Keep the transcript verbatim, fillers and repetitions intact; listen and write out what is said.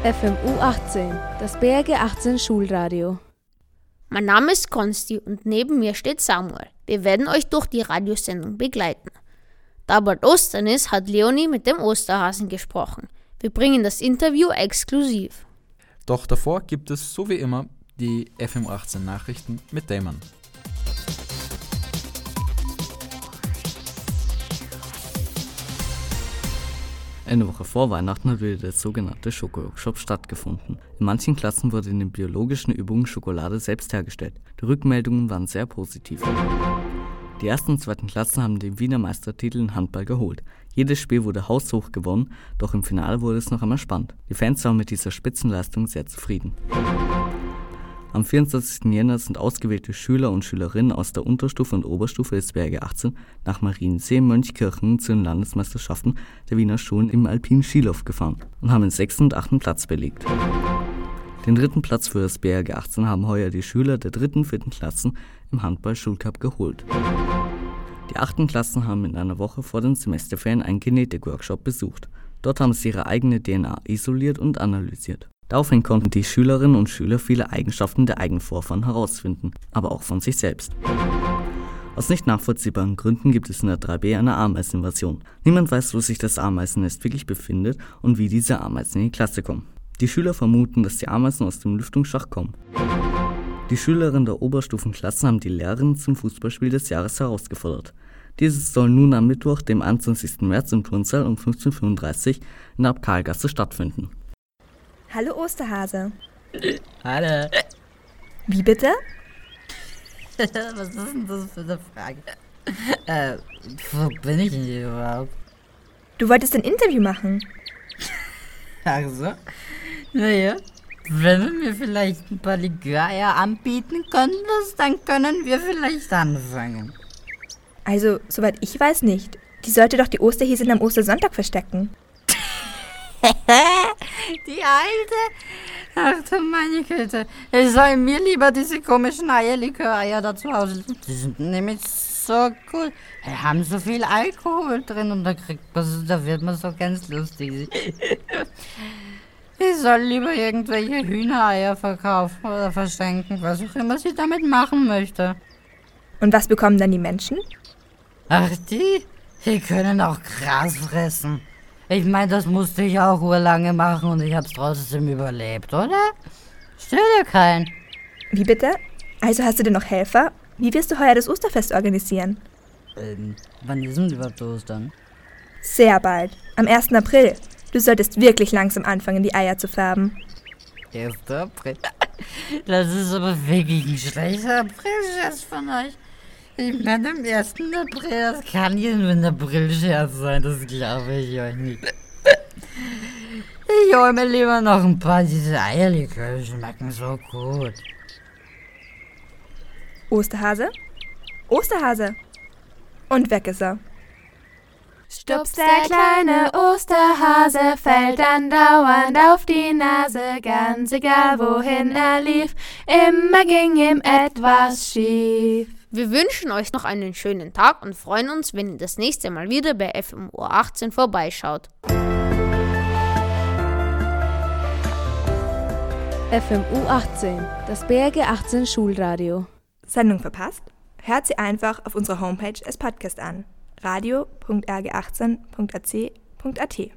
F M U achtzehn, das B R G achtzehn Schulradio. Mein Name ist Konsti und neben mir steht Samuel. Wir werden euch durch die Radiosendung begleiten. Da bald Ostern ist, hat Leonie mit dem Osterhasen gesprochen. Wir bringen das Interview exklusiv. Doch davor gibt es, so wie immer, die F M U achtzehn Nachrichten mit Damon. Eine Woche vor Weihnachten hat wieder der sogenannte Schoko-Workshop stattgefunden. In manchen Klassen wurde in den biologischen Übungen Schokolade selbst hergestellt. Die Rückmeldungen waren sehr positiv. Die ersten und zweiten Klassen haben den Wiener Meistertitel in Handball geholt. Jedes Spiel wurde haushoch gewonnen, doch im Finale wurde es noch einmal spannend. Die Fans waren mit dieser Spitzenleistung sehr zufrieden. Am vierundzwanzigsten Jänner sind ausgewählte Schüler und Schülerinnen aus der Unterstufe und Oberstufe des B R G achtzehn nach Mariensee in Mönchkirchen zu den Landesmeisterschaften der Wiener Schulen im alpinen Skilauf gefahren und haben den sechsten und achten Platz belegt. Den dritten Platz für das B R G achtzehn haben heuer die Schüler der dritten und vierten Klassen im Handball-Schulcup geholt. Die achten Klassen haben in einer Woche vor den Semesterferien einen Genetik-Workshop besucht. Dort haben sie ihre eigene D N A isoliert und analysiert. Daraufhin konnten die Schülerinnen und Schüler viele Eigenschaften der eigenen Vorfahren herausfinden, aber auch von sich selbst. Aus nicht nachvollziehbaren Gründen gibt es in der drei B eine Ameiseninvasion. Niemand weiß, wo sich das Ameisennest wirklich befindet und wie diese Ameisen in die Klasse kommen. Die Schüler vermuten, dass die Ameisen aus dem Lüftungsschacht kommen. Die Schülerinnen der Oberstufenklassen haben die Lehrerin zum Fußballspiel des Jahres herausgefordert. Dieses soll nun am Mittwoch, dem einundzwanzigsten März im Turnsaal um fünfzehn Uhr fünfunddreißig in der Abkalgasse stattfinden. Hallo Osterhase. Hallo. Wie bitte? Was ist denn das für eine Frage? Äh, wo bin ich denn hier überhaupt? Du wolltest ein Interview machen. Ach so? Naja, wenn wir mir vielleicht ein paar Liköreier anbieten können, dann können wir vielleicht anfangen. Also, soweit ich weiß nicht. Die sollte doch die Osterhäsin am Ostersonntag verstecken. Die Alte? Ach du meine Güte. Ich soll mir lieber diese komischen Eierlikör-Eier da zu Hause. Die sind nämlich so cool. Die haben so viel Alkohol drin und da kriegt man, da wird man so ganz lustig. Ich soll lieber irgendwelche Hühnereier verkaufen oder verschenken, was auch immer sie damit machen möchte. Und was bekommen dann die Menschen? Ach die? Die können auch Gras fressen. Ich meine, das musste ich auch urlange machen und ich hab's trotzdem überlebt, oder? Stell dir keinen. Wie bitte? Also hast du denn noch Helfer? Wie wirst du heuer das Osterfest organisieren? Ähm, wann ist denn überhaupt Ostern? Sehr bald. Am ersten April. Du solltest wirklich langsam anfangen, die Eier zu färben. erster April? Das ist aber wirklich ein schlechter Aprilscherz von euch. Ich meine, am ersten April, das kann ja nur ein Aprilscherz sein, das glaube ich euch nicht. Ich hol mir lieber noch ein paar dieser Eierlikör, die schmecken so gut. Osterhase? Osterhase! Und weg ist er. Stups, der kleine Osterhase fällt andauernd auf die Nase, ganz egal wohin er lief, immer ging ihm etwas schief. Wir wünschen euch noch einen schönen Tag und freuen uns, wenn ihr das nächste Mal wieder bei F M U achtzehn vorbeischaut. F M U achtzehn, das B R G achtzehn Schulradio. Sendung verpasst? Hört sie einfach auf unserer Homepage als Podcast an. radio punkt r g achtzehn punkt a c punkt a t